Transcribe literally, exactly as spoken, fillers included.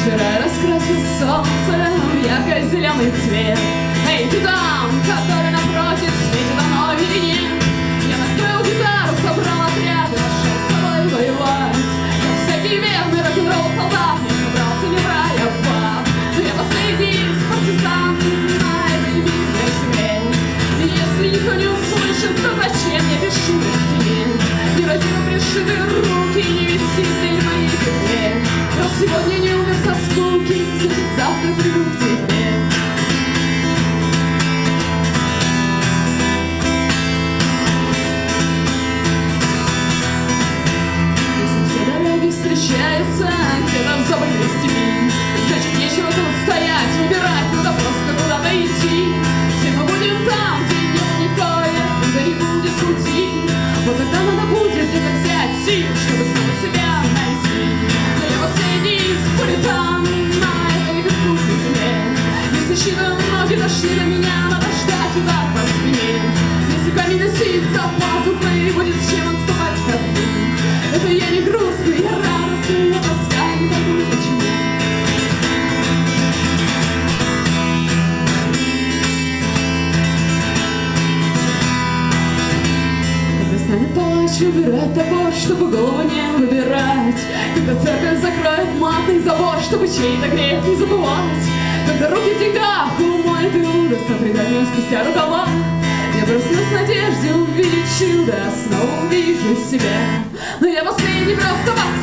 Вчера раскрасил солнце в ярко-зеленый цвет. Эй, ты там, который напротив, светит оно или нет? Я настроил гитару, собрал отряд и пошел с тобой воевать. Как всякий верный рок-н-ролл солдат, я собрался не в рай, а в ад. Но я последний партизан на этой мирной земле. И если никто не услышит, то зачем я пишу на стене? Неразиво пришиты руки, не висит тень в моей петле. Раз сегодня не умер со скуки, значит завтра приду к тебе. Встречаются где-то в забытой степи, значит, нечего тут стоять, выбирать, надо просто куда-то идти. Все мы будем там, где нет никого и откуда не будет пути. Вот тогда надо будет где-то взять сил, чтобы снова себя найти. Но я последний спаритан на этой безвкусной земле. Если чьи-то ноги дошли до меня, надо ждать удар по спине. Если камень носить за пазухой, будет с чем отступать ко дну. Это я не грустный, я радостный, я тоска, не пойму почему. Когда станет палач выбирать топор, чтобы голову не выбирать. Когда церковь закроет матный забор, чтобы чей-то грех не забывать. Когда руки в деньгах умоет Иуда, сто предателям спустя рукава. Я проснусь в надежде увидеть чудо, снова увижу себя. Но я последний просто